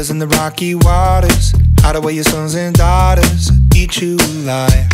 brothers in the rocky waters, hide away your sons and daughters, eat you alive.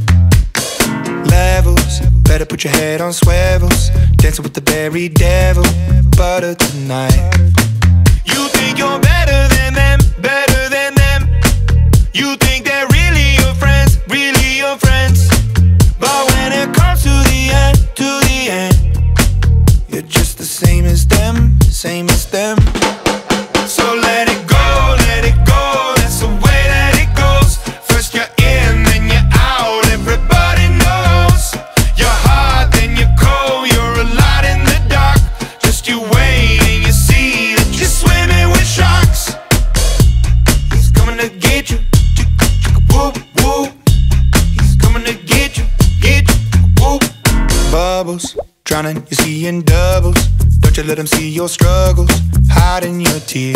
Levels, better put your head on swivels, dancing with the very devil, butter tonight. You think you're better than them, better than them. You think they're really your friends, really your friends. But when it comes to the end, you're just the same as them, same as them. So let it go, that's the way that it goes. First you're in, then you're out, everybody knows. You're hot, then you're cold, you're a lot in the dark. Just you wait and you see that you're swimming with sharks. He's coming to get you, whoop, whoop. He's coming to get you, whoop. Bubbles, drowning, you're seeing doubles. Don't you let them see your struggles, hiding your tears.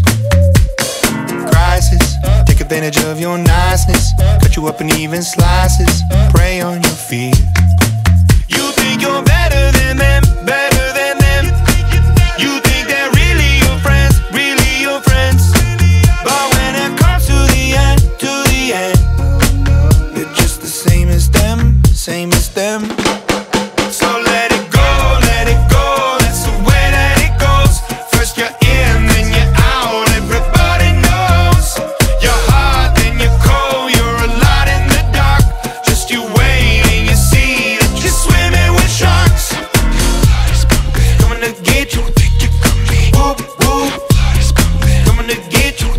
Crisis, take advantage of your niceness, cut you up in even slices, prey on your fears. You think you're better than them, better than them. You think they're really your friends, really your friends. But when it comes to the end, you're just the same as them, same as them. So let it go, that's the way that it goes. First you're in, then you're out, everybody knows. You're hot, then you're cold, you're a lot in the dark. Just you wait and you see that you're swimming with sharks. Coming to get you, whoop, whoop. Coming to get you,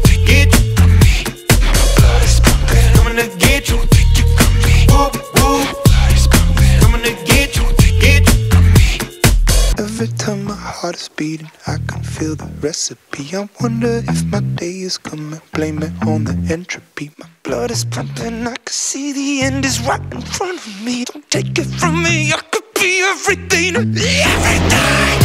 coming to get you, whoop, whoop. Coming to get you. Every time my heart is beating, I can feel the recipe. I wonder if my day is coming, blame it on the entropy. My blood is pumping, I can see the end is right in front of me. Don't take it from me, I could be everything, everything.